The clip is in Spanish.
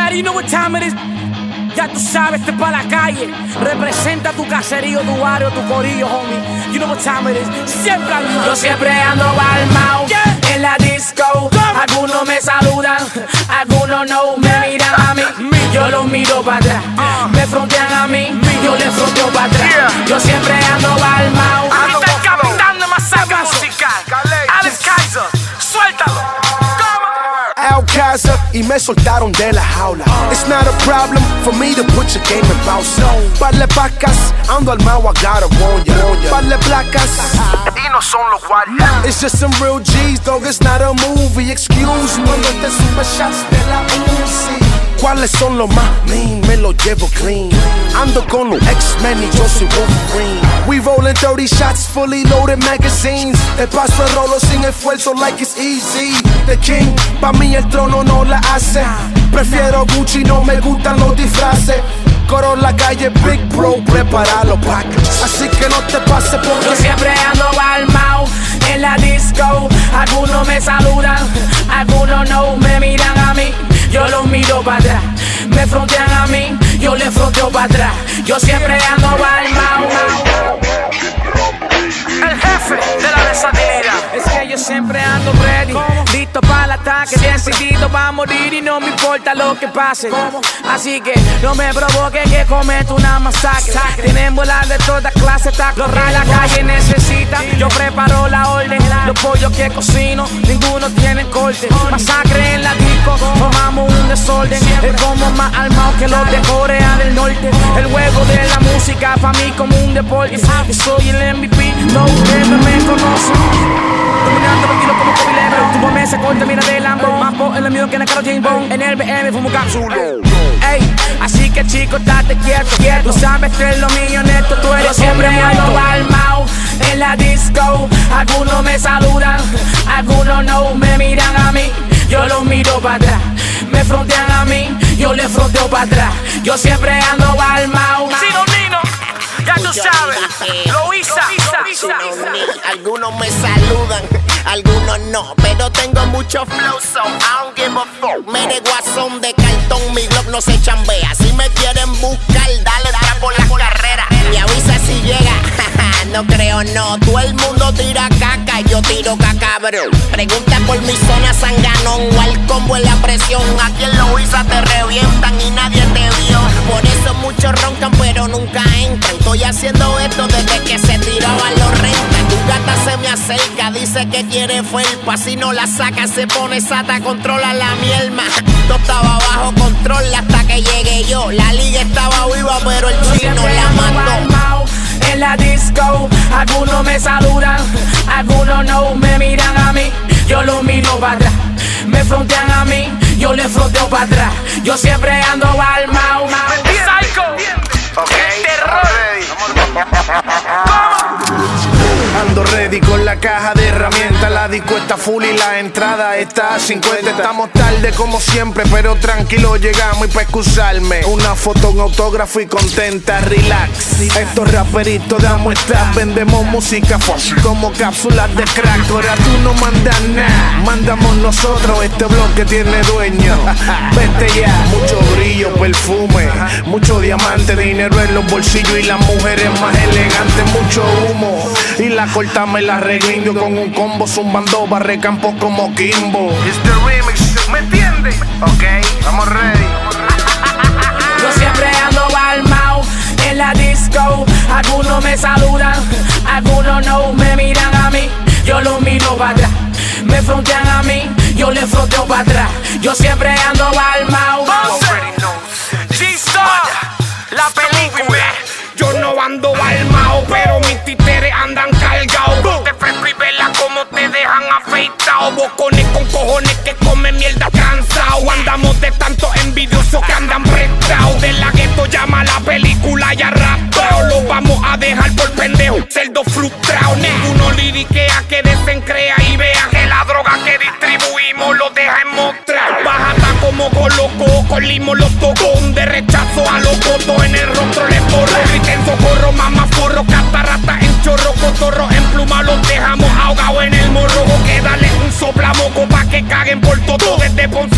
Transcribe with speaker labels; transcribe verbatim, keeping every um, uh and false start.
Speaker 1: Ready, you know what time it is. Ya tú sabes, este pa' la calle. Representa tu caserío, tu barrio, tu corillo, homie. You know what time it is. Siempre al
Speaker 2: Yo siempre ando balmao, yeah. En la disco. Algunos me saludan, algunos no me miran a mí. Yo los miro para atrás, uh. me frontean a mí, yo les fronteo para atrás. Yeah. Yo siempre ando balmao.
Speaker 1: Ando el capitán de Masacre Musical, Alex Kaiser, suéltalo.
Speaker 3: Casa y me soltaron de la jaula. It's not a problem for me to put your game in pausa. Parle vacas, ando al mau, I gotta warn ya. Parle placas y no son los guardias. It's just some real G's, dog, it's not a movie. Excuse me, cuando te sube shots de la Uzi. ¿Cuáles son los más mean? Me lo llevo clean. Ando con los X-Men y yo soy Wolverine. We rolling thirty shots, fully loaded magazines. Te paso el rolo sin esfuerzo like it's easy. The king, pa' mí el trono no la hace. Prefiero Gucci, no me gustan los disfraces. Coro la calle, big bro, prepara los packages. Así que no te pases porque
Speaker 2: yo siempre ando balmao en la disco. Algunos me saludan, algunos no me miran a mí. Yo los miro para atrás, me frontean a mí, yo les fronteo para atrás. Yo siempre ando balmao.
Speaker 1: El jefe de la versatilidad.
Speaker 2: Es que yo siempre ando ready, listo para el ataque, decidido para morir y no me importa lo que pase. ¿Cómo? Así que no me provoque que cometo una masacre. Tenemos la de toda clase, tacos que la calle necesita. Yo preparo la orden, los pollos que cocino, ninguno tiene corte. Masacre en la disco, formamos un desorden. El combo más armado que los de Corea del Norte. El juego de la música para mí como un deporte. Yo soy el M V P, todos ustedes me conocen. Dominando los kilos como Kobe Lebron. Tu mamá se corta, mira de Lambo. Más po' en el mío que en el carro James Bond. En el B M fumo cápsula. Ey, así que chico, estate quieto, quieto. Tú sabes que es lo mío, neto, tú eres. Yo siempre ando balmao en la disco. Algunos me saludan, algunos no me miran a mí. Yo los miro para atrás, me frontean a mí, yo les fronteo para atrás. Yo siempre ando balmao.
Speaker 1: Sino Nino, ya tú sabes, Loisa.
Speaker 4: Algunos me saludan, algunos no, pero tengo mucho flow, so I don't give a fuck. Mere guasón de cartón, mi Glock no se chambea. Si me quieren buscar, dale, dale por la carrera. Me avisa si llega, no creo no. Todo el mundo tira caca, yo tiro caca, bro. Pregunta por mi zona sanganón o al combo en la presión. Aquí en Loisa te revientan y nadie te vio. Por eso muchos roncan pero nunca entran. Estoy haciendo esto desde que se tiraban los rentas. Tu gata se me acerca, dice que quiere felpa. Si no la saca se pone sata, controla la mielma. Todo estaba bajo control hasta que llegué yo. La liga estaba viva pero el chino la mató.
Speaker 2: En la disco, algunos me saludan, algunos no me miran a mí. Yo los miro para atrás, me frontean a mí, yo les fronteo para atrás. Yo siempre ando balmao.
Speaker 1: Psycho, okay. Terror.
Speaker 3: Ando ready con la caja de herramientas. La disco está full y la entrada está a cincuenta. Estamos tarde como siempre, pero tranquilo llegamos. Y pa' excusarme, una foto, un autógrafo y contenta, relax. Estos raperitos damos estas, vendemos música fácil como cápsulas de crack. Ahora tú no mandas nada, mandamos nosotros. Este bloque tiene dueño. Vete ya, mucho brillo, perfume, mucho diamante, dinero en los bolsillos y las mujeres más elegantes. Mucho humo y la corta me la reguindio con un combo zumbando barre campos como Kimbo.
Speaker 1: It's the remix, ¿me entiendes? Ok, estamos ready.
Speaker 2: Yo siempre ando balmao en la disco. Algunos me saludan, algunos no me miran a mí. Yo los miro para atrás, me frontean a mí, yo les fronteo para atrás. Yo siempre ando balmao.
Speaker 1: G-Star, la película.
Speaker 5: Yo no ando balmao, pero mis títeres andan cargados. Te fresco y vela como te dejan afeitado. Bocones con cojones que comen mierda cansado. Andamos de tantos envidiosos que andan prestados. De la gueto llama la película y arrastrado. Los vamos a dejar por pendejo, cerdo frustrado. Ninguno liriquea que desencrea y vea que la droga que distribuimos lo deja en mostrar. Bajata como coloco, con limo los tocó. De rechazo a los votos en el rostro les borro. En socorro, mamá forro, catarata en chorro, cotorro en pluma, los dejamos ahogados en el morro. Que dale un soplamoco pa' que caguen por todo. Desde Ponce